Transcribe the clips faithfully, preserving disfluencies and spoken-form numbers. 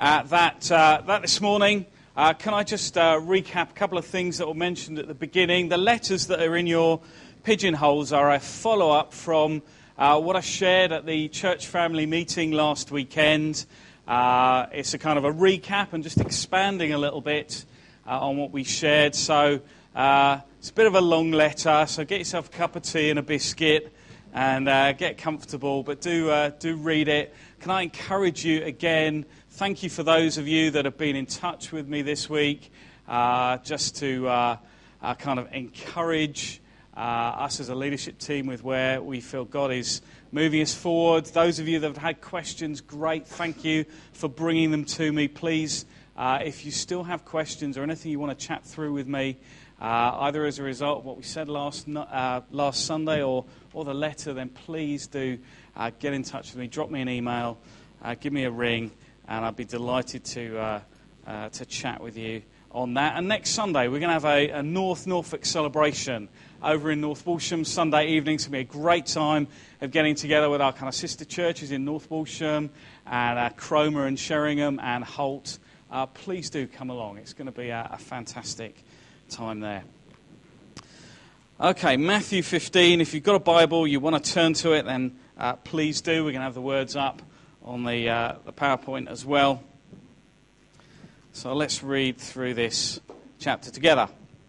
uh, that uh, that this morning. Uh, can I just uh, recap a couple of things that were mentioned at the beginning? The letters that are in your pigeonholes are a follow-up from uh, what I shared at the church family meeting last weekend. Uh, it's a kind of a recap and just expanding a little bit uh, on what we shared. So uh, it's a bit of a long letter, so get yourself a cup of tea and a biscuit and uh, get comfortable, but do uh, do read it. Can I encourage you again? Thank you for those of you that have been in touch with me this week, uh, just to uh, uh, kind of encourage uh, us as a leadership team with where we feel God is moving us forward. Those of you that have had questions, great. Thank you for bringing them to me. Please, uh, if you still have questions or anything you want to chat through with me, uh, either as a result of what we said last uh, last Sunday or, or the letter, then please do uh, get in touch with me. Drop me an email. Uh, give me a ring. And I'd be delighted to uh, uh, to chat with you on that. And next Sunday, we're going to have a, a North Norfolk celebration over in North Walsham. Sunday evening. It's going to be a great time of getting together with our kind of sister churches in North Walsham and uh, Cromer and Sheringham and Holt. Uh, please do come along. It's going to be a, a fantastic time there. Okay, Matthew fifteen. If you've got a Bible, you want to turn to it, then uh, please do. We're going to have the words up on the, uh, the PowerPoint as well. So let's read through this chapter together.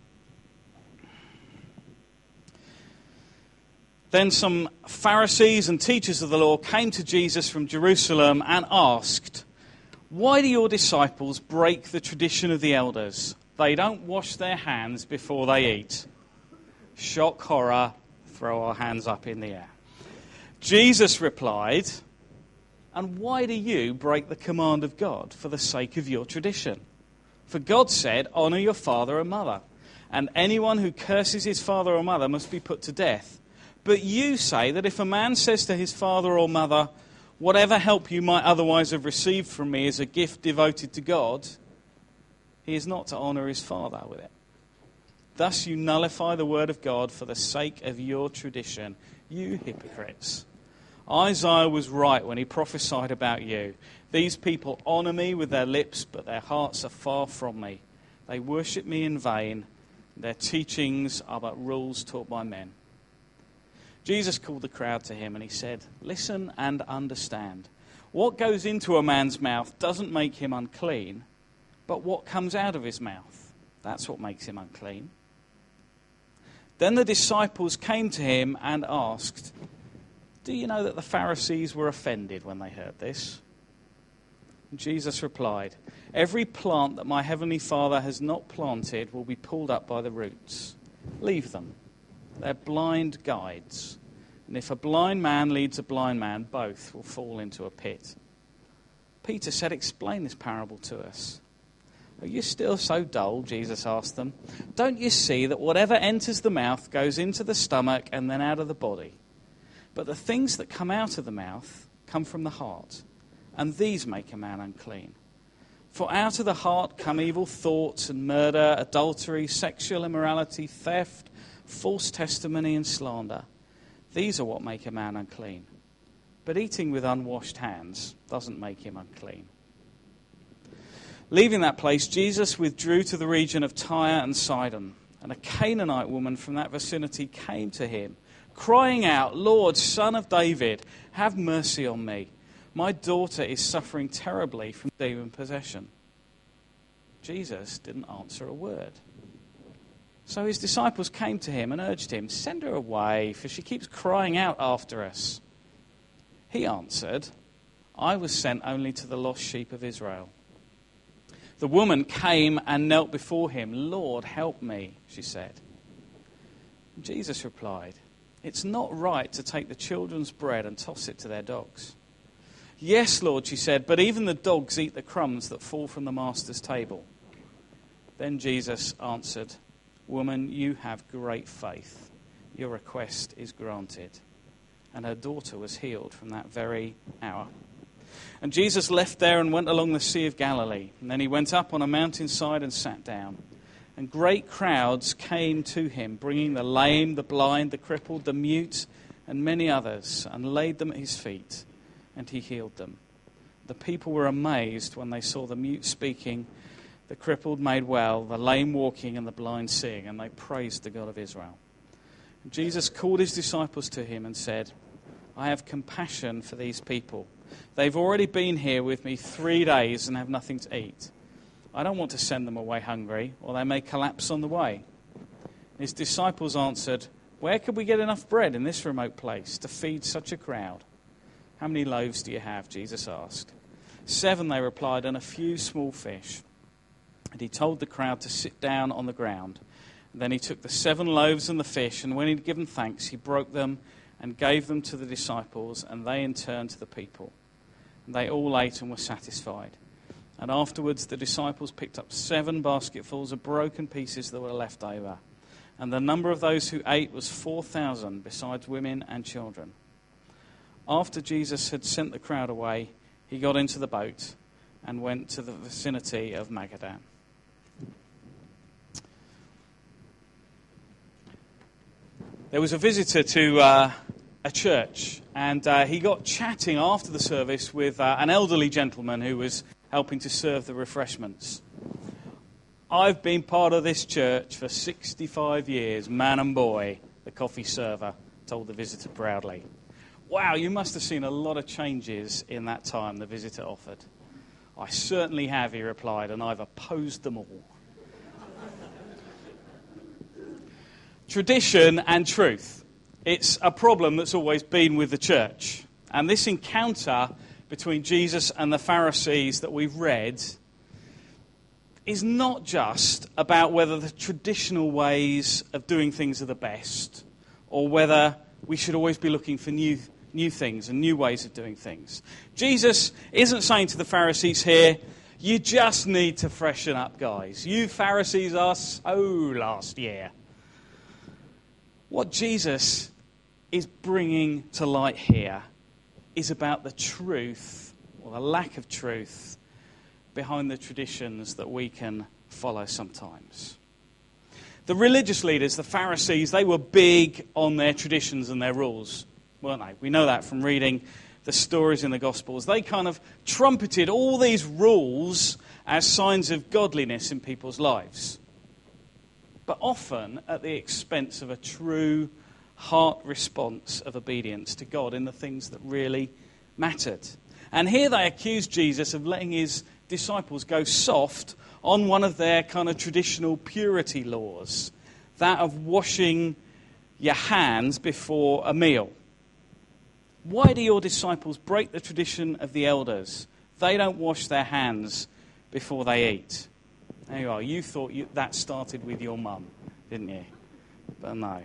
Then some Pharisees and teachers of the law came to Jesus from Jerusalem and asked, "Why do your disciples break the tradition of the elders? They don't wash their hands before they eat." Shock, horror, throw our hands up in the air. Jesus replied, "And why do you break the command of God for the sake of your tradition? For God said, 'Honour your father and mother,' and anyone who curses his father or mother must be put to death. But you say that if a man says to his father or mother, 'Whatever help you might otherwise have received from me is a gift devoted to God,' he is not to honour his father with it. Thus you nullify the word of God for the sake of your tradition, you hypocrites. Isaiah was right when he prophesied about you. These people honour me with their lips, but their hearts are far from me. They worship me in vain. Their teachings are but rules taught by men." Jesus called the crowd to him and he said, "Listen and understand. What goes into a man's mouth doesn't make him unclean, but what comes out of his mouth, that's what makes him unclean." Then the disciples came to him and asked, "Do you know that the Pharisees were offended when they heard this?" And Jesus replied, "Every plant that my heavenly Father has not planted will be pulled up by the roots. Leave them. They're blind guides. And if a blind man leads a blind man, both will fall into a pit." Peter said, "Explain this parable to us." "Are you still so dull?" Jesus asked them. "Don't you see that whatever enters the mouth goes into the stomach and then out of the body? But the things that come out of the mouth come from the heart, and these make a man unclean. For out of the heart come evil thoughts and murder, adultery, sexual immorality, theft, false testimony and slander. These are what make a man unclean. But eating with unwashed hands doesn't make him unclean." Leaving that place, Jesus withdrew to the region of Tyre and Sidon, and a Canaanite woman from that vicinity came to him, crying out, "Lord, Son of David, have mercy on me. My daughter is suffering terribly from demon possession." Jesus didn't answer a word. So his disciples came to him and urged him, "Send her away, for she keeps crying out after us." He answered, "I was sent only to the lost sheep of Israel." The woman came and knelt before him. "Lord, help me," she said. Jesus replied, "It's not right to take the children's bread and toss it to their dogs." "Yes, Lord," she said, "but even the dogs eat the crumbs that fall from the master's table." Then Jesus answered, "Woman, you have great faith. Your request is granted." And her daughter was healed from that very hour. And Jesus left there and went along the Sea of Galilee. And then he went up on a mountainside and sat down. And great crowds came to him, bringing the lame, the blind, the crippled, the mute, and many others, and laid them at his feet, and he healed them. The people were amazed when they saw the mute speaking, the crippled made well, the lame walking, and the blind seeing, and they praised the God of Israel. And Jesus called his disciples to him and said, I have compassion for these people. They've already been here with me three days and have nothing to eat. I don't want to send them away hungry, or they may collapse on the way. His disciples answered, where could we get enough bread in this remote place to feed such a crowd? How many loaves do you have? Jesus asked. Seven, they replied, and a few small fish. And he told the crowd to sit down on the ground. And then he took the seven loaves and the fish, and when he'd given thanks, he broke them and gave them to the disciples, and they in turn to the people. And they all ate and were satisfied. And afterwards the disciples picked up seven basketfuls of broken pieces that were left over. And the number of those who ate was four thousand, besides women and children. After Jesus had sent the crowd away, he got into the boat and went to the vicinity of Magadan. There was a visitor to uh, a church, and uh, he got chatting after the service with uh, an elderly gentleman who was helping to serve the refreshments. I've been part of this church for sixty-five years, man and boy, the coffee server told the visitor proudly. Wow, you must have seen a lot of changes in that time, the visitor offered. I certainly have, he replied, and I've opposed them all. Tradition and truth. It's a problem that's always been with the church. And this encounter between Jesus and the Pharisees that we've read is not just about whether the traditional ways of doing things are the best, or whether we should always be looking for new new things and new ways of doing things. Jesus isn't saying to the Pharisees here, you just need to freshen up, guys. You Pharisees are so last year. What Jesus is bringing to light here is about the truth, or the lack of truth, behind the traditions that we can follow sometimes. The religious leaders, the Pharisees, they were big on their traditions and their rules, weren't they? We know that from reading the stories in the Gospels. They kind of trumpeted all these rules as signs of godliness in people's lives, but often at the expense of a true heart response of obedience to God in the things that really mattered. And here they accused Jesus of letting his disciples go soft on one of their kind of traditional purity laws, that of washing your hands before a meal. Why do your disciples break the tradition of the elders? They don't wash their hands before they eat. There you are. You thought you, that started with your mum, didn't you? But no.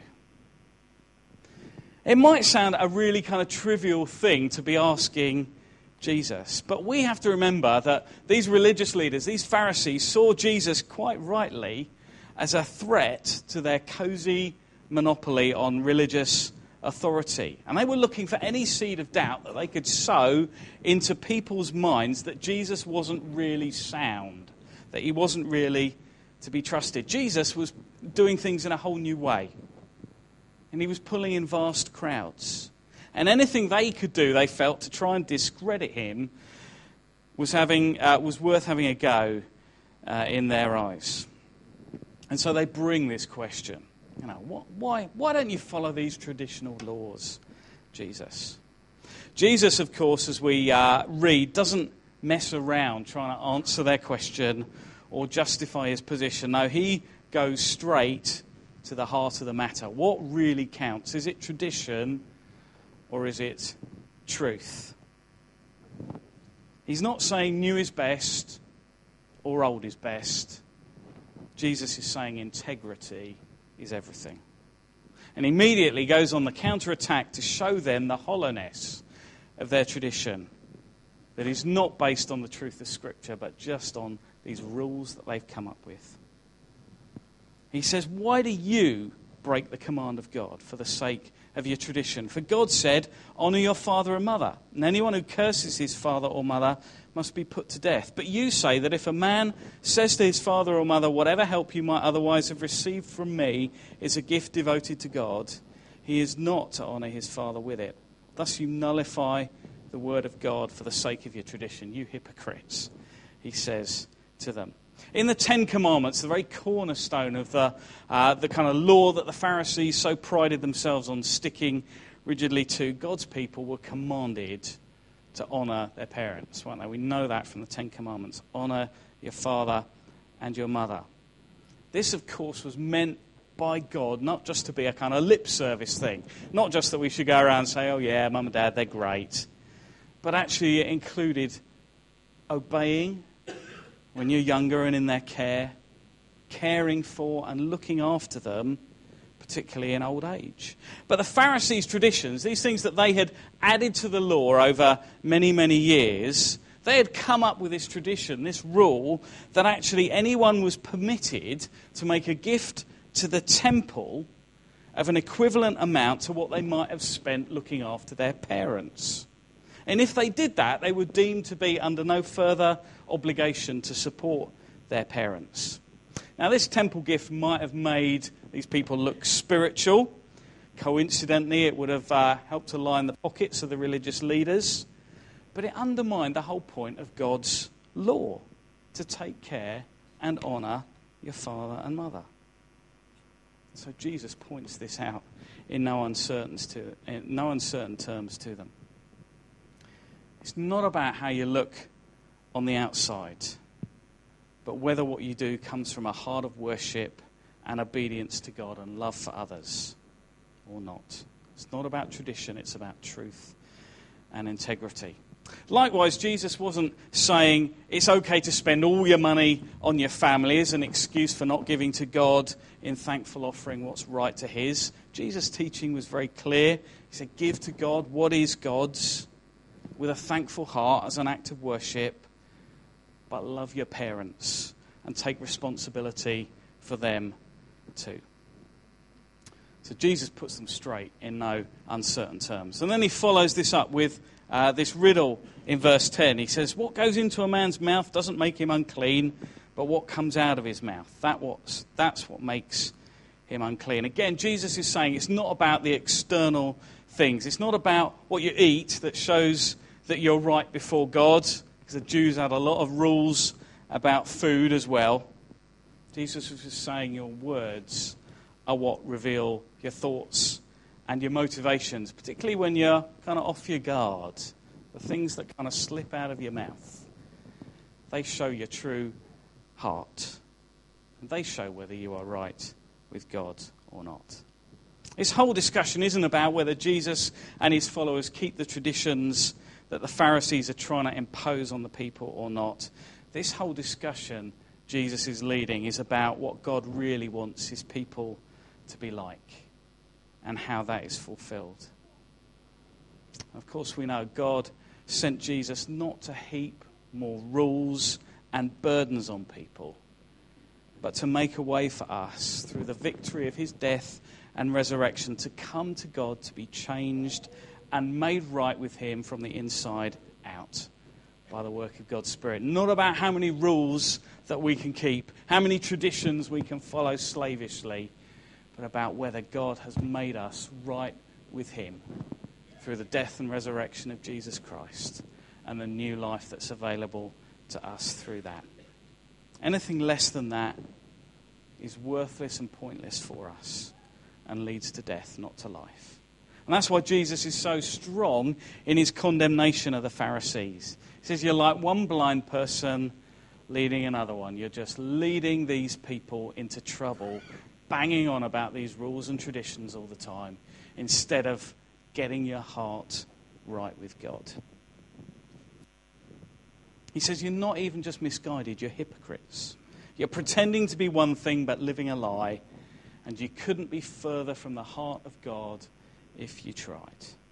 It might sound a really kind of trivial thing to be asking Jesus, but we have to remember that these religious leaders, these Pharisees, saw Jesus quite rightly as a threat to their cozy monopoly on religious authority. And they were looking for any seed of doubt that they could sow into people's minds that Jesus wasn't really sound, that he wasn't really to be trusted. Jesus was doing things in a whole new way, and he was pulling in vast crowds. And anything they could do, they felt, to try and discredit him was having uh, was worth having a go uh, in their eyes. And so they bring this question. You know, what, why, why don't you follow these traditional laws, Jesus? Jesus, of course, as we uh, read, doesn't mess around trying to answer their question or justify his position. No, he goes straight to the heart of the matter. What really counts? Is it tradition or is it truth? He's not saying new is best or old is best. Jesus is saying integrity is everything. And immediately goes on the counterattack to show them the hollowness of their tradition, that is not based on the truth of Scripture, but just on these rules that they've come up with. He says, why do you break the command of God for the sake of your tradition? For God said, honour your father and mother, and anyone who curses his father or mother must be put to death. But you say that if a man says to his father or mother, whatever help you might otherwise have received from me is a gift devoted to God, he is not to honour his father with it. Thus you nullify the word of God for the sake of your tradition, you hypocrites, he says to them. In the Ten Commandments, the very cornerstone of the, uh, the kind of law that the Pharisees so prided themselves on sticking rigidly to, God's people were commanded to honour their parents, weren't they? We know that from the Ten Commandments. Honour your father and your mother. This, of course, was meant by God not just to be a kind of lip service thing. Not just that we should go around and say, oh yeah, mum and dad, they're great. But actually it included obeying when you're younger and in their care, caring for and looking after them, particularly in old age. But the Pharisees' traditions, these things that they had added to the law over many, many years, they had come up with this tradition, this rule, that actually anyone was permitted to make a gift to the temple of an equivalent amount to what they might have spent looking after their parents. And if they did that, they were deemed to be under no further obligation to support their parents. Now, this temple gift might have made these people look spiritual. Coincidentally, it would have uh, helped to line the pockets of the religious leaders. But it undermined the whole point of God's law, to take care and honour your father and mother. So Jesus points this out in no uncertain, to, in no uncertain terms to them. It's not about how you look on the outside, but whether what you do comes from a heart of worship and obedience to God and love for others or not. It's not about tradition, it's about truth and integrity. Likewise, Jesus wasn't saying it's okay to spend all your money on your family as an excuse for not giving to God in thankful offering what's right to his. Jesus' teaching was very clear. He said, give to God what is God's with a thankful heart as an act of worship, but love your parents and take responsibility for them too. So Jesus puts them straight in no uncertain terms. And then he follows this up with uh, this riddle in verse ten. He says, what goes into a man's mouth doesn't make him unclean, but what comes out of his mouth, that what's, that's what makes him unclean. Again, Jesus is saying it's not about the external things. It's not about what you eat that shows that you're right before God, because the Jews had a lot of rules about food as well. Jesus was just saying your words are what reveal your thoughts and your motivations, particularly when you're kind of off your guard. The things that kind of slip out of your mouth, they show your true heart. And they show whether you are right with God or not. This whole discussion isn't about whether Jesus and his followers keep the traditions that the Pharisees are trying to impose on the people or not. This whole discussion Jesus is leading is about what God really wants his people to be like and how that is fulfilled. Of course, we know God sent Jesus not to heap more rules and burdens on people, but to make a way for us through the victory of his death and resurrection to come to God, to be changed and made right with him from the inside out by the work of God's Spirit. Not about how many rules that we can keep, how many traditions we can follow slavishly, but about whether God has made us right with him through the death and resurrection of Jesus Christ and the new life that's available to us through that. Anything less than that is worthless and pointless for us and leads to death, not to life. And that's why Jesus is so strong in his condemnation of the Pharisees. He says, you're like one blind person leading another one. You're just leading these people into trouble, banging on about these rules and traditions all the time, instead of getting your heart right with God. He says, you're not even just misguided, you're hypocrites. You're pretending to be one thing but living a lie, and you couldn't be further from the heart of God if you tried.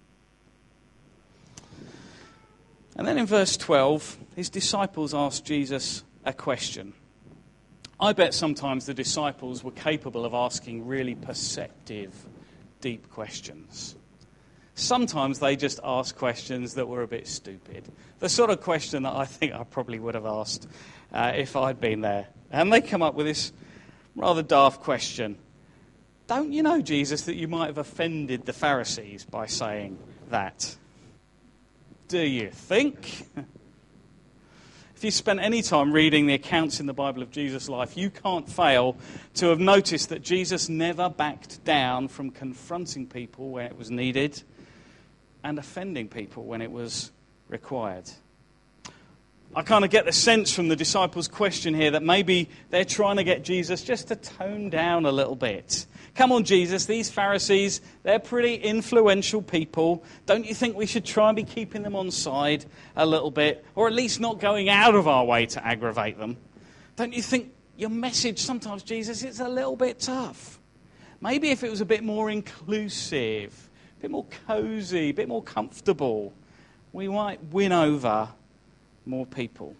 And then in verse twelve, his disciples asked Jesus a question. I bet sometimes the disciples were capable of asking really perceptive, deep questions. Sometimes they just asked questions that were a bit stupid. The sort of question that I think I probably would have asked uh, if I'd been there. And they come up with this rather daft question. Don't you know, Jesus, that you might have offended the Pharisees by saying that? do you think? If you spent any time reading the accounts in the Bible of Jesus' life, you can't fail to have noticed that Jesus never backed down from confronting people where it was needed and offending people when it was required. I kind of get the sense from the disciples' question here that maybe they're trying to get Jesus just to tone down a little bit. Come on, Jesus, these Pharisees, they're pretty influential people. Don't you think we should try and be keeping them on side a little bit, or at least not going out of our way to aggravate them? Don't you think your message sometimes, Jesus, is a little bit tough? Maybe if it was a bit more inclusive, a bit more cozy, a bit more comfortable, we might win over more people.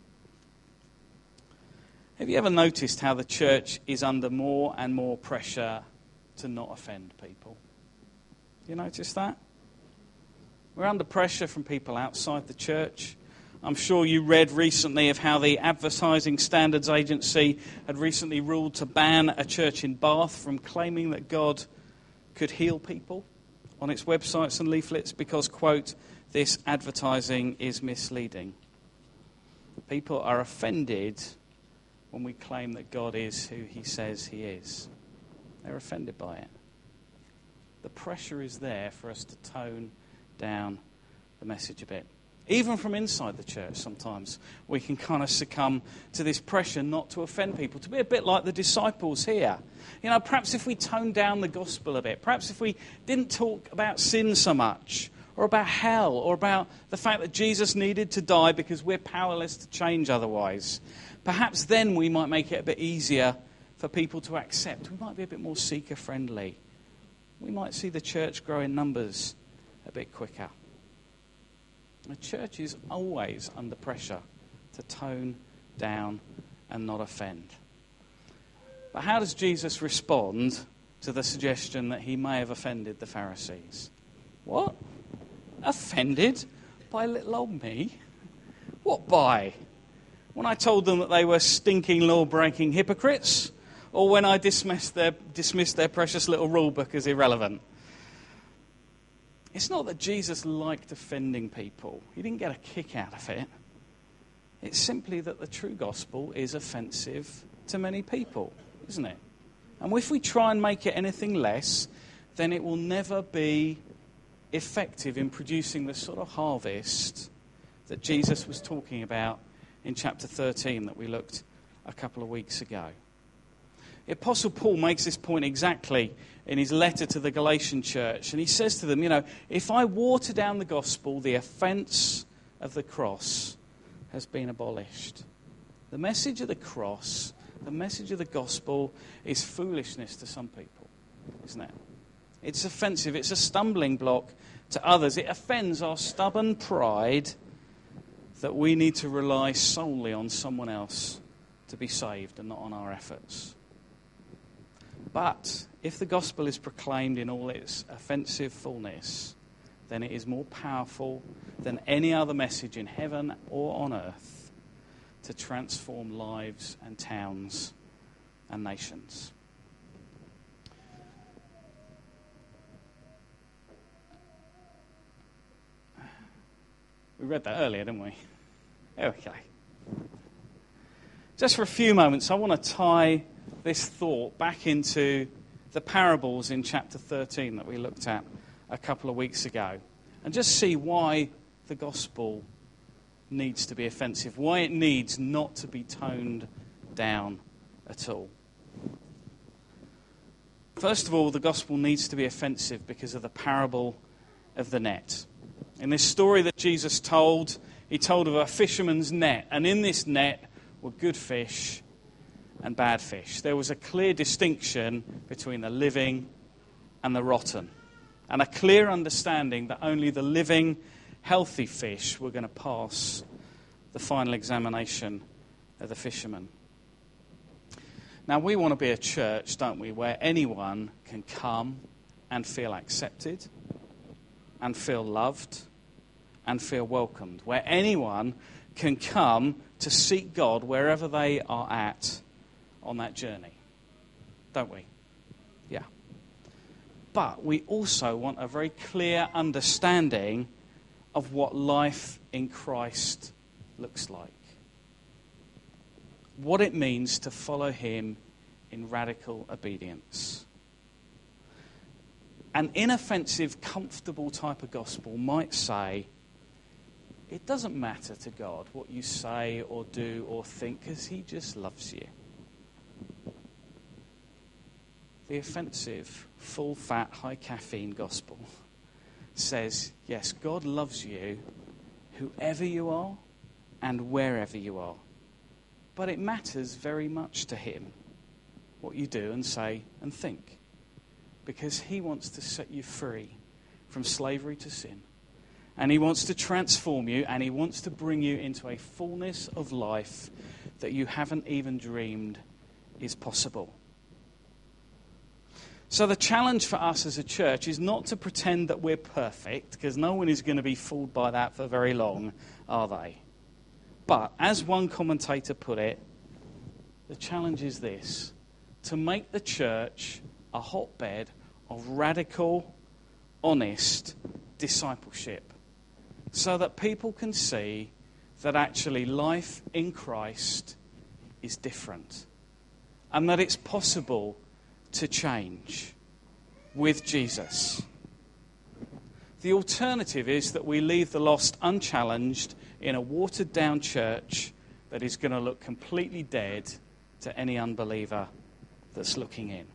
Have you ever noticed how the church is under more and more pressure to not offend people? You notice that? We're under pressure from people outside the church. I'm sure you read recently of how the Advertising Standards Agency had recently ruled to ban a church in Bath from claiming that God could heal people on its websites and leaflets because, quote, this advertising is misleading. People are offended when we claim that God is who he says he is. They're offended by it. The pressure is there for us to tone down the message a bit. Even from inside the church sometimes we can kind of succumb to this pressure not to offend people, to be a bit like the disciples here. You know, perhaps if we toned down the gospel a bit, perhaps if we didn't talk about sin so much, or about hell, or about the fact that Jesus needed to die because we're powerless to change otherwise, perhaps then we might make it a bit easier for people to accept. We might be a bit more seeker-friendly. We might see the church grow in numbers a bit quicker. The church is always under pressure to tone down and not offend. But how does Jesus respond to the suggestion that he may have offended the Pharisees? What? Offended by little old me? What by? When I told them that they were stinking law-breaking hypocrites, or when I dismissed their, dismissed their precious little rule book as irrelevant? It's not that Jesus liked offending people. He didn't get a kick out of it. It's simply that the true gospel is offensive to many people, isn't it? And if we try and make it anything less, then it will never be effective in producing the sort of harvest that Jesus was talking about in chapter thirteen that we looked a couple of weeks ago. The Apostle Paul makes this point exactly in his letter to the Galatian church, and he says to them, you know, if I water down the gospel, the offence of the cross has been abolished. The message of the cross, the message of the gospel is foolishness to some people, isn't it? It's offensive. It's a stumbling block to others. It offends our stubborn pride that we need to rely solely on someone else to be saved and not on our efforts. But if the gospel is proclaimed in all its offensive fullness, then it is more powerful than any other message in heaven or on earth to transform lives and towns and nations. We read that earlier, didn't we? Okay. Just for a few moments, I want to tie this thought back into the parables in chapter thirteen that we looked at a couple of weeks ago, and just see why the gospel needs to be offensive, why it needs not to be toned down at all. First of all, the gospel needs to be offensive because of the parable of the net. In this story that Jesus told, he told of a fisherman's net, and in this net were good fish and bad fish. There was a clear distinction between the living and the rotten, and a clear understanding that only the living, healthy fish were going to pass the final examination of the fisherman. Now, we want to be a church, don't we, where anyone can come and feel accepted and feel loved and feel welcomed, where anyone can come to seek God wherever they are at on that journey, don't we? Yeah. But we also want a very clear understanding of what life in Christ looks like. What it means to follow him in radical obedience. An inoffensive, comfortable type of gospel might say, it doesn't matter to God what you say or do or think, because he just loves you. The offensive, full-fat, high-caffeine gospel says, yes, God loves you, whoever you are and wherever you are. But it matters very much to him what you do and say and think, because he wants to set you free from slavery to sin. And he wants to transform you, and he wants to bring you into a fullness of life that you haven't even dreamed is possible. So the challenge for us as a church is not to pretend that we're perfect, because no one is going to be fooled by that for very long, are they? But, as one commentator put it, the challenge is this: to make the church a hotbed of radical, honest discipleship, so that people can see that actually life in Christ is different, and that it's possible to change with Jesus. The alternative is that we leave the lost unchallenged in a watered-down church that is going to look completely dead to any unbeliever that's looking in.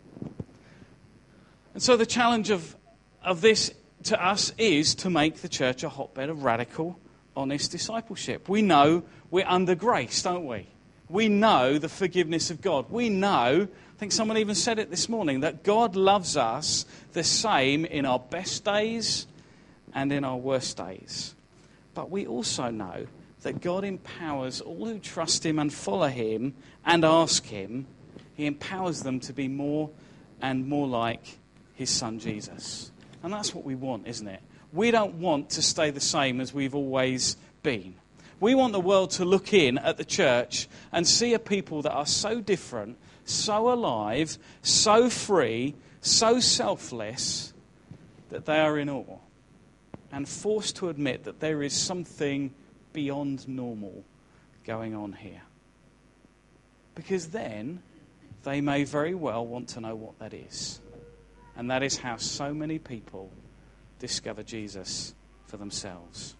And so the challenge of, of this to us is to make the church a hotbed of radical, honest discipleship. We know we're under grace, don't we? We know the forgiveness of God. We know, I think someone even said it this morning, that God loves us the same in our best days and in our worst days. But we also know that God empowers all who trust him and follow him and ask him. He empowers them to be more and more like his son Jesus. And that's what we want, isn't it? We don't want to stay the same as we've always been. We want the world to look in at the church and see a people that are so different, so alive, so free, so selfless, that they are in awe and forced to admit that there is something beyond normal going on here. Because then they may very well want to know what that is. And that is how so many people discover Jesus for themselves.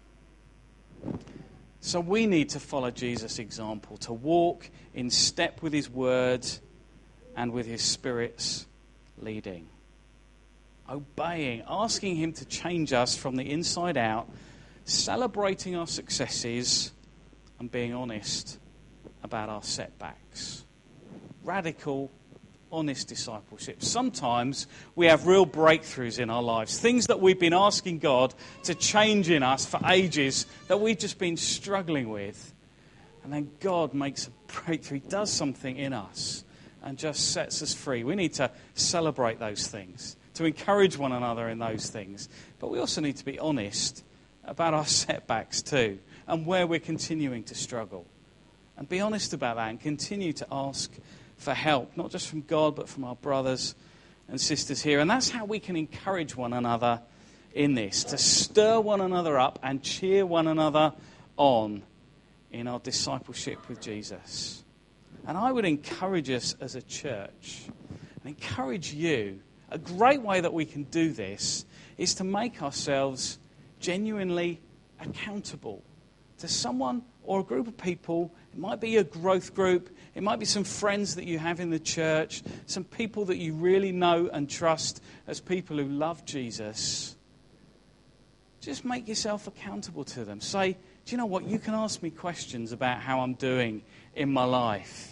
So we need to follow Jesus' example, to walk in step with his word and with his Spirit's leading. Obeying, asking him to change us from the inside out, celebrating our successes and being honest about our setbacks. Radical, honest discipleship. Sometimes we have real breakthroughs in our lives, things that we've been asking God to change in us for ages that we've just been struggling with. And then God makes a breakthrough, he does something in us and just sets us free. We need to celebrate those things, to encourage one another in those things. But we also need to be honest about our setbacks too, and where we're continuing to struggle. And be honest about that and continue to ask for help, not just from God, but from our brothers and sisters here. And that's how we can encourage one another in this, to stir one another up and cheer one another on in our discipleship with Jesus. And I would encourage us as a church, and encourage you, a great way that we can do this is to make ourselves genuinely accountable to someone or a group of people. It might be a growth group. It might be some friends that you have in the church, some people that you really know and trust as people who love Jesus. Just make yourself accountable to them. Say, do you know what? You can ask me questions about how I'm doing in my life.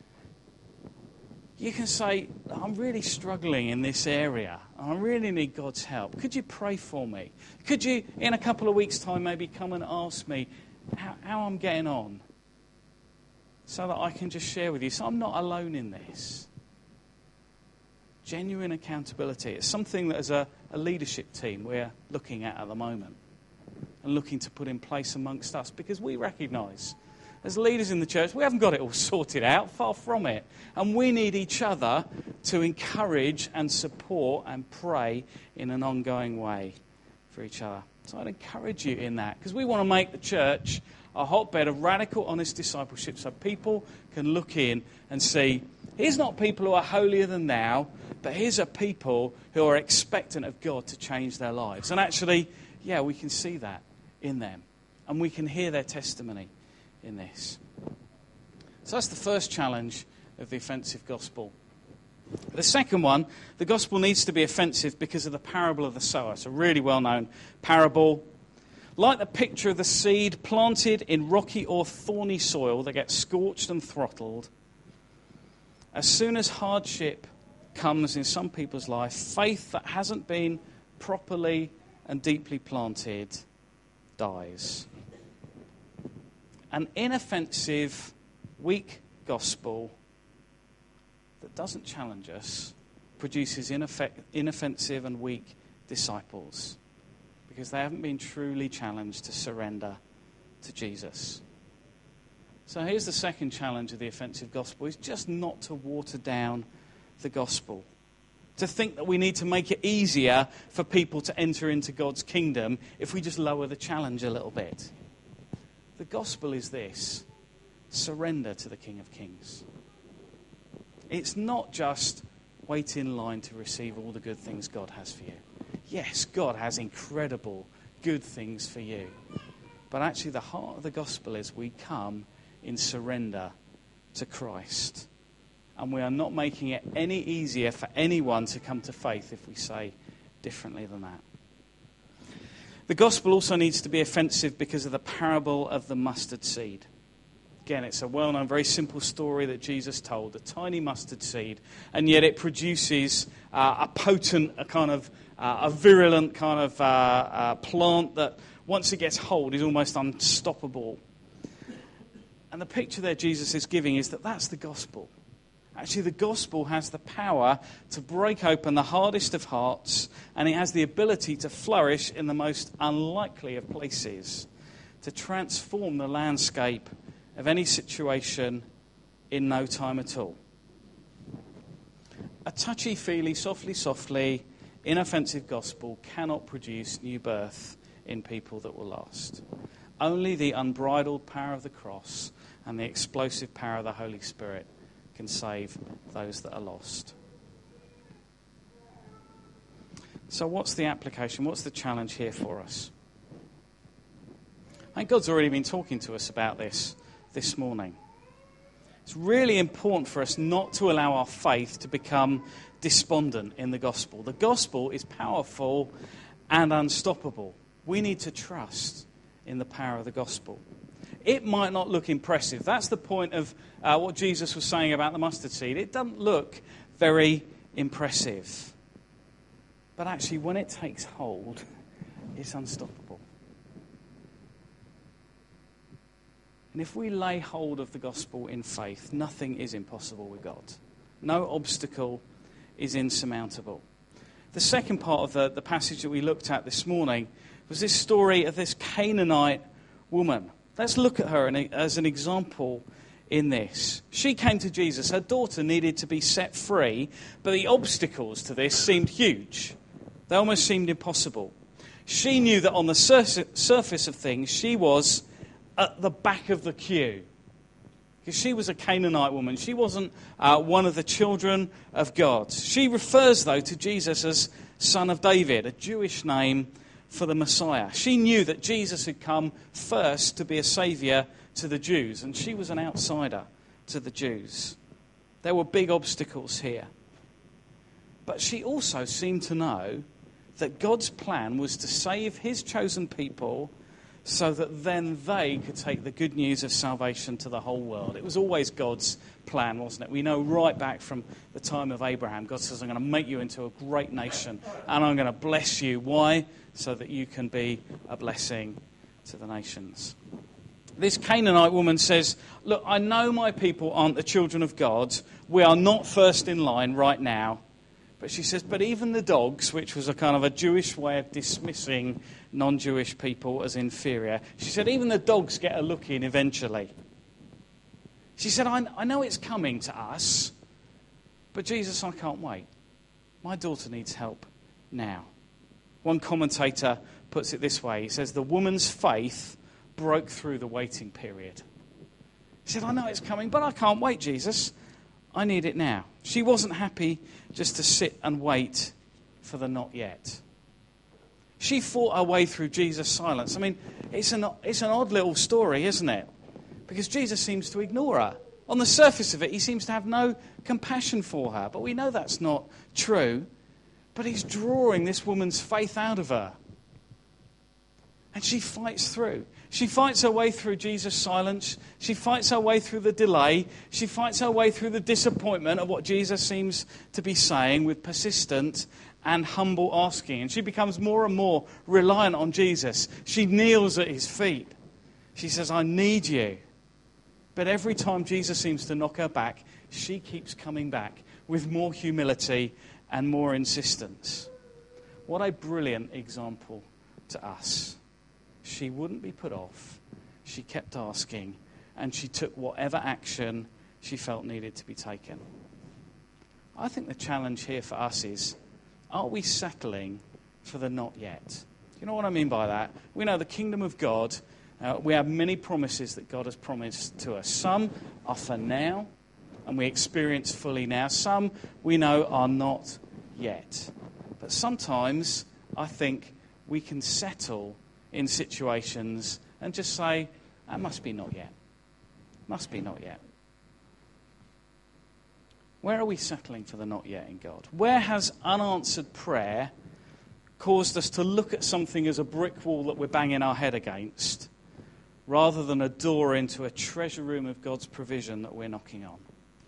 You can say, I'm really struggling in this area. I really need God's help. Could you pray for me? Could you, in a couple of weeks' time, maybe come and ask me how, how I'm getting on? So that I can just share with you. So I'm not alone in this. Genuine accountability. It's something that as a, a leadership team we're looking at at the moment. And looking to put in place amongst us. Because we recognise, as leaders in the church, we haven't got it all sorted out. Far from it. And we need each other to encourage and support and pray in an ongoing way for each other. So I'd encourage you in that, because we want to make the church a hotbed of radical, honest discipleship so people can look in and see, here's not people who are holier than thou, but here's a people who are expectant of God to change their lives. And actually, yeah, we can see that in them. And we can hear their testimony in this. So that's the first challenge of the offensive gospel. The second one, the gospel needs to be offensive because of the parable of the sower. It's a really well-known parable. Like the picture of the seed planted in rocky or thorny soil that gets scorched and throttled, as soon as hardship comes in some people's life, faith that hasn't been properly and deeply planted dies. An inoffensive, weak gospel that doesn't challenge us produces ineffect- inoffensive and weak disciples because they haven't been truly challenged to surrender to Jesus. So here's the second challenge of the offensive gospel, is just not to water down the gospel. To think that we need to make it easier for people to enter into God's kingdom if we just lower the challenge a little bit. The gospel is this: surrender to the King of Kings. It's not just wait in line to receive all the good things God has for you. Yes, God has incredible good things for you. But actually the heart of the gospel is we come in surrender to Christ. And we are not making it any easier for anyone to come to faith if we say differently than that. The gospel also needs to be offensive because of the parable of the mustard seed. Again, it's a well-known, very simple story that Jesus told, a tiny mustard seed, and yet it produces uh, a potent, a kind of, uh, a virulent kind of uh, uh, plant that once it gets hold is almost unstoppable. And the picture there Jesus is giving is that that's the gospel. Actually, the gospel has the power to break open the hardest of hearts, and it has the ability to flourish in the most unlikely of places, to transform the landscape of any situation in no time at all. A touchy-feely, softly, softly, inoffensive gospel cannot produce new birth in people that will last. Only the unbridled power of the cross and the explosive power of the Holy Spirit can save those that are lost. So what's the application? What's the challenge here for us? I think God's already been talking to us about this this morning. It's really important for us not to allow our faith to become despondent in the gospel. The gospel is powerful and unstoppable. We need to trust in the power of the gospel. It might not look impressive. That's the point of uh, what Jesus was saying about the mustard seed. It doesn't look very impressive. But actually, when it takes hold, it's unstoppable. And if we lay hold of the gospel in faith, nothing is impossible with God. No obstacle is insurmountable. The second part of the, the passage that we looked at this morning was this story of this Canaanite woman. Let's look at her as an example in this. She came to Jesus. Her daughter needed to be set free, but the obstacles to this seemed huge. They almost seemed impossible. She knew that on the sur- surface of things, she was at the back of the queue. Because she was a Canaanite woman. She wasn't uh, one of the children of God. She refers, though, to Jesus as Son of David, a Jewish name for the Messiah. She knew that Jesus had come first to be a saviour to the Jews, and she was an outsider to the Jews. There were big obstacles here. But she also seemed to know that God's plan was to save his chosen people so that then they could take the good news of salvation to the whole world. It was always God's plan, wasn't it? We know right back from the time of Abraham, God says, I'm going to make you into a great nation, and I'm going to bless you. Why? So that you can be a blessing to the nations. This Canaanite woman says, look, I know my people aren't the children of God. We are not first in line right now. But she says, but even the dogs, which was a kind of a Jewish way of dismissing non-Jewish people as inferior, she said, even the dogs get a look in eventually. She said, I, I know it's coming to us, but Jesus, I can't wait. My daughter needs help now. One commentator puts it this way. He says, the woman's faith broke through the waiting period. He said, I know it's coming, but I can't wait, Jesus. I need it now. She wasn't happy just to sit and wait for the not yet. She fought her way through Jesus' silence. I mean, it's an, it's an odd little story, isn't it? Because Jesus seems to ignore her. On the surface of it, he seems to have no compassion for her. But we know that's not true. But he's drawing this woman's faith out of her. And she fights through. She fights her way through Jesus' silence. She fights her way through the delay. She fights her way through the disappointment of what Jesus seems to be saying with persistent and humble asking. And she becomes more and more reliant on Jesus. She kneels at his feet. She says, I need you. But every time Jesus seems to knock her back, she keeps coming back with more humility and more insistence. What a brilliant example to us. She wouldn't be put off. She kept asking, and she took whatever action she felt needed to be taken. I think the challenge here for us is, are we settling for the not yet? You know what I mean by that? We know the kingdom of God, uh, we have many promises that God has promised to us. Some are for now, and we experience fully now. Some we know are not yet. But sometimes I think we can settle in situations and just say, that must be not yet. Must be not yet. Where are we settling for the not yet in God? Where has unanswered prayer caused us to look at something as a brick wall that we're banging our head against, rather than a door into a treasure room of God's provision that we're knocking on?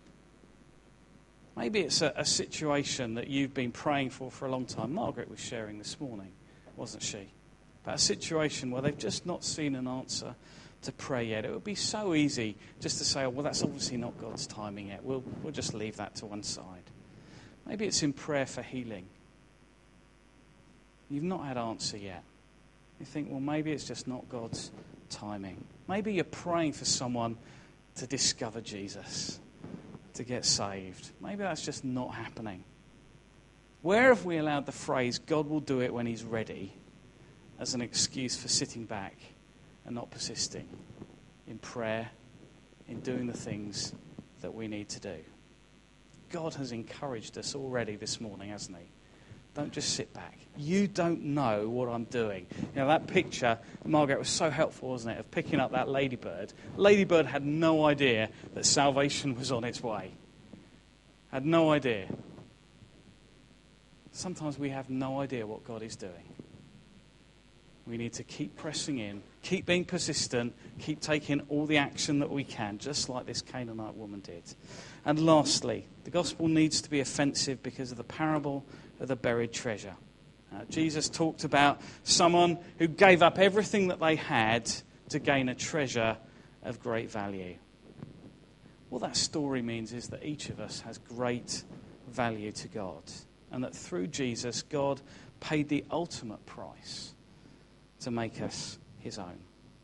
Maybe it's a, a situation that you've been praying for for a long time. Margaret was sharing this morning, wasn't she? About a situation where they've just not seen an answer to prayer yet. It would be so easy just to say, oh, well, that's obviously not God's timing yet. We'll, we'll just leave that to one side. Maybe it's in prayer for healing. You've not had answer yet. You think, well, maybe it's just not God's timing. Maybe you're praying for someone to discover Jesus, to get saved. Maybe that's just not happening. Where have we allowed the phrase, God will do it when he's ready, as an excuse for sitting back and not persisting in prayer, in doing the things that we need to do? God has encouraged us already this morning, hasn't he? Don't just sit back. You don't know what I'm doing. You know, that picture, Margaret, was so helpful, wasn't it, of picking up that ladybird. Ladybird had no idea that salvation was on its way. Had no idea. Sometimes we have no idea what God is doing. We need to keep pressing in, keep being persistent, keep taking all the action that we can, just like this Canaanite woman did. And lastly, the gospel needs to be offensive because of the parable of the buried treasure. Uh, Jesus talked about someone who gave up everything that they had to gain a treasure of great value. What that story means is that each of us has great value to God, and that through Jesus, God paid the ultimate price to make us his own.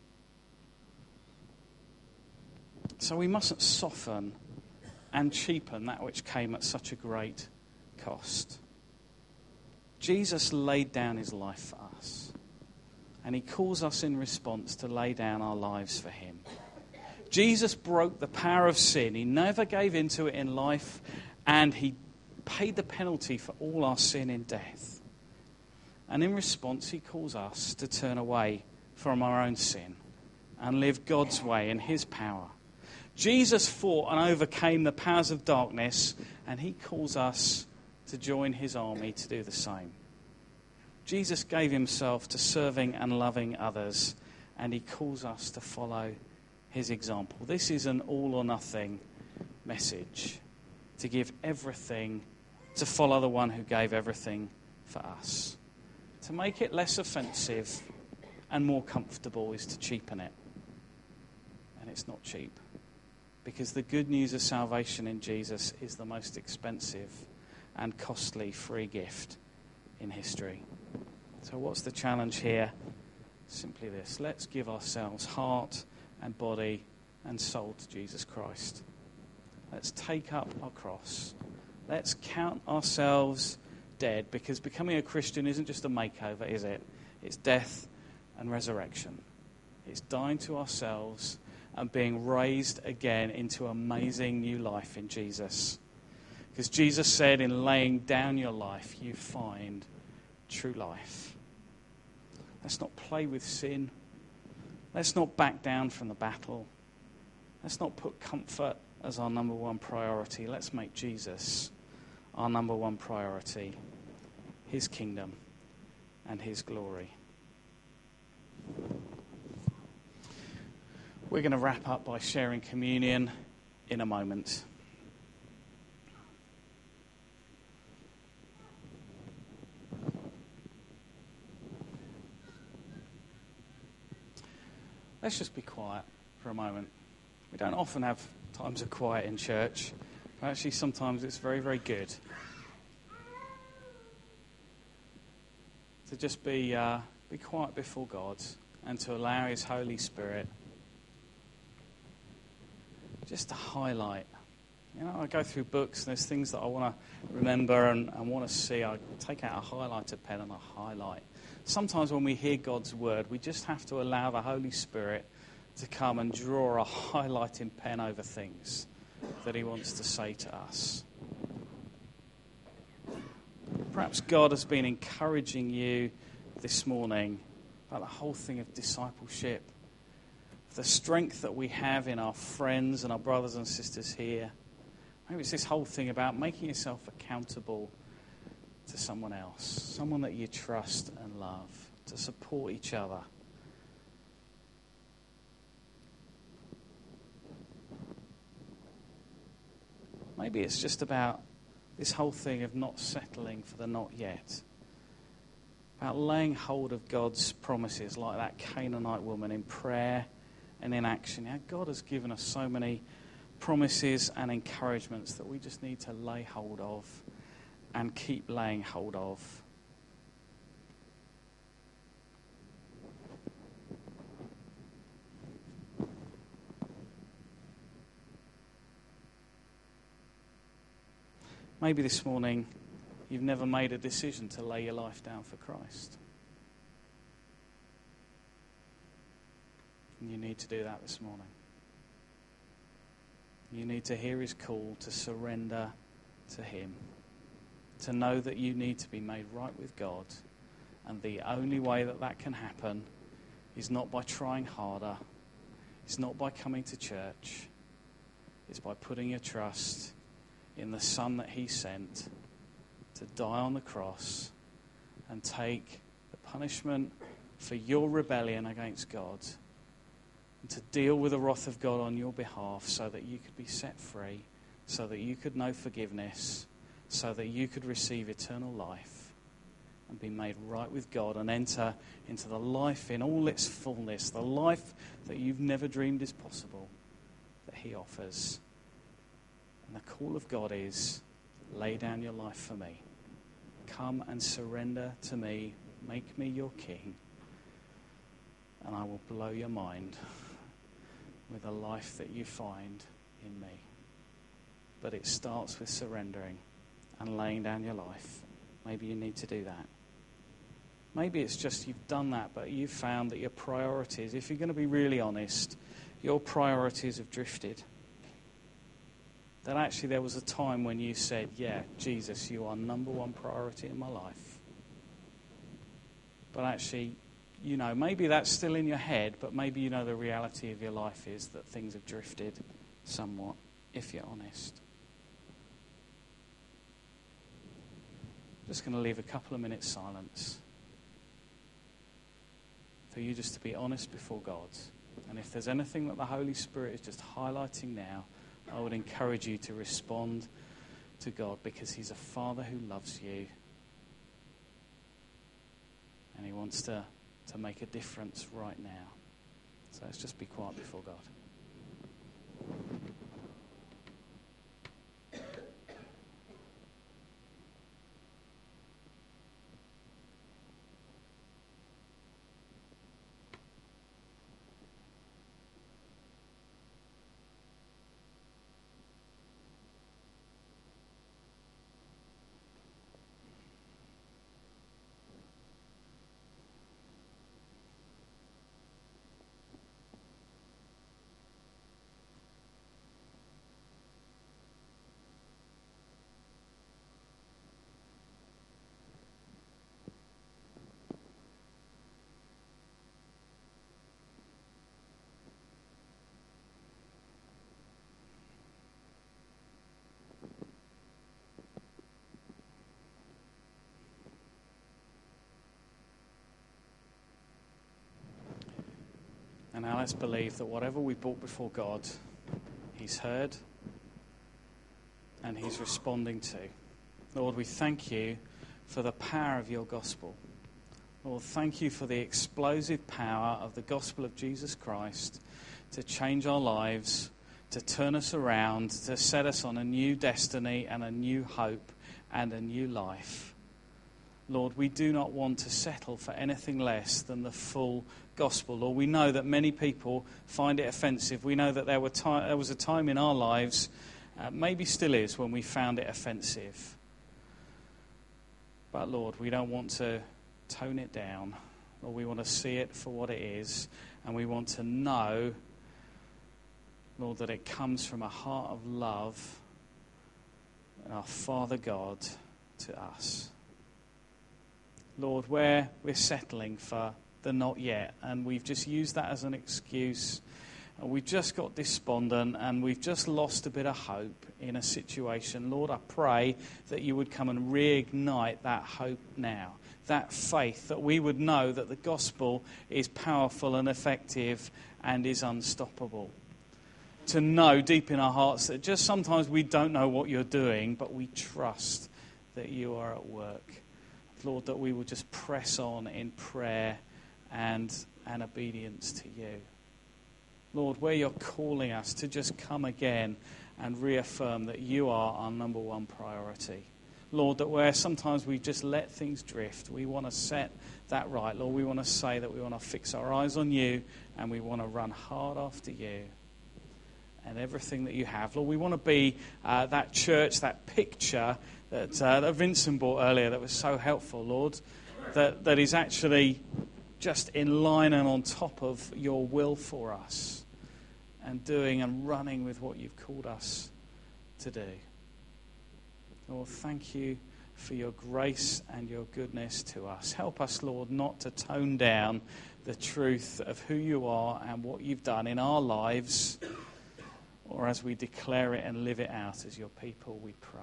So we mustn't soften and cheapen that which came at such a great cost. Jesus laid down his life for us, and he calls us in response to lay down our lives for him. Jesus broke the power of sin. He never gave in to it in life, and he paid the penalty for all our sin in death. And in response, he calls us to turn away from our own sin and live God's way in his power. Jesus fought and overcame the powers of darkness, and he calls us to join his army to do the same. Jesus gave himself to serving and loving others, and he calls us to follow his example. This is an all or nothing message, to give everything, to follow the one who gave everything for us. To make it less offensive and more comfortable is to cheapen it. And it's not cheap, because the good news of salvation in Jesus is the most expensive and costly free gift in history. So what's the challenge here? Simply this: let's give ourselves heart and body and soul to Jesus Christ. Let's take up our cross. Let's count ourselves dead, because becoming a Christian isn't just a makeover, is it? It's death and resurrection. It's dying to ourselves and being raised again into amazing new life in Jesus. Because Jesus said, in laying down your life, you find true life. Let's not play with sin. Let's not back down from the battle. Let's not put comfort as our number one priority. Let's make Jesus our number one priority. His kingdom and his glory. We're going to wrap up by sharing communion in a moment. Let's just be quiet for a moment. We don't often have times of quiet in church. But actually, sometimes it's very, very good to just be uh, be quiet before God and to allow his Holy Spirit just to highlight. You know, I go through books and there's things that I want to remember and, and want to see. I take out a highlighter pen and I highlight. Sometimes when we hear God's word, we just have to allow the Holy Spirit to come and draw a highlighting pen over things that he wants to say to us. Perhaps God has been encouraging you this morning about the whole thing of discipleship, the strength that we have in our friends and our brothers and sisters here. Maybe it's this whole thing about making yourself accountable to someone else, someone that you trust and love, to support each other. Maybe it's just about this whole thing of not settling for the not yet. About laying hold of God's promises like that Canaanite woman in prayer and in action. Now, God has given us so many promises and encouragements that we just need to lay hold of and keep laying hold of. Maybe this morning you've never made a decision to lay your life down for Christ. And you need to do that this morning. You need to hear his call to surrender to him. To know that you need to be made right with God. And the only way that that can happen is not by trying harder. It's not by coming to church. It's by putting your trust in the Son that he sent to die on the cross and take the punishment for your rebellion against God and to deal with the wrath of God on your behalf so that you could be set free, so that you could know forgiveness, so that you could receive eternal life and be made right with God and enter into the life in all its fullness, the life that you've never dreamed is possible, that he offers. And the call of God is, lay down your life for me. Come and surrender to me. Make me your king. And I will blow your mind with the life that you find in me. But it starts with surrendering and laying down your life. Maybe you need to do that. Maybe it's just you've done that, but you've found that your priorities, if you're going to be really honest, your priorities have drifted. That actually there was a time when you said, yeah, Jesus, you are number one priority in my life. But actually, you know, maybe that's still in your head, but maybe you know the reality of your life is that things have drifted somewhat, if you're honest. Just going to leave a couple of minutes silence for you just to be honest before God. And if there's anything that the Holy Spirit is just highlighting now, I would encourage you to respond to God because he's a Father who loves you and he wants to, to make a difference right now. So let's just be quiet before God. And now let's believe that whatever we brought before God, he's heard and he's responding to. Lord, we thank you for the power of your gospel. Lord, thank you for the explosive power of the gospel of Jesus Christ to change our lives, to turn us around, to set us on a new destiny and a new hope and a new life. Lord, we do not want to settle for anything less than the full gospel. Lord, we know that many people find it offensive. We know that there were time, there was a time in our lives, uh, maybe still is, when we found it offensive. But Lord, we don't want to tone it down. Lord, we want to see it for what it is, and we want to know, Lord, that it comes from a heart of love, our Father God, to us. Lord, where we're settling for the not yet, and we've just used that as an excuse, and we've just got despondent, and we've just lost a bit of hope in a situation, Lord, I pray that you would come and reignite that hope now, that faith, that we would know that the gospel is powerful and effective and is unstoppable. To know deep in our hearts that just sometimes we don't know what you're doing, but we trust that you are at work. Lord, that we will just press on in prayer and, and obedience to you. Lord, where you're calling us to just come again and reaffirm that you are our number one priority. Lord, that where sometimes we just let things drift, we want to set that right. Lord, we want to say that we want to fix our eyes on you and we want to run hard after you and everything that you have. Lord, we want to be uh, that church, that picture that, uh, that Vincent brought earlier that was so helpful, Lord, that, that is actually just in line and on top of your will for us and doing and running with what you've called us to do. Lord, thank you for your grace and your goodness to us. Help us, Lord, not to tone down the truth of who you are and what you've done in our lives, or as we declare it and live it out as your people, we pray.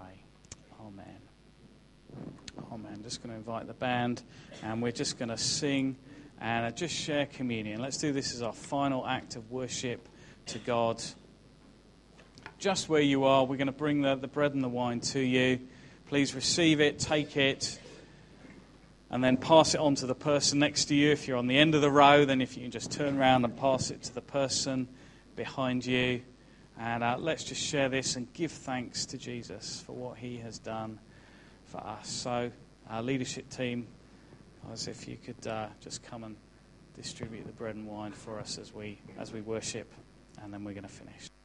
Amen. Amen. I'm just going to invite the band, and we're just going to sing and just share communion. Let's do this as our final act of worship to God. Just where you are, we're going to bring the, the bread and the wine to you. Please receive it, take it, and then pass it on to the person next to you. If you're on the end of the row, then if you can just turn around and pass it to the person behind you. And uh, let's just share this and give thanks to Jesus for what he has done for us. So, our leadership team, as if you could uh, just come and distribute the bread and wine for us as we as we worship, and then we're going to finish.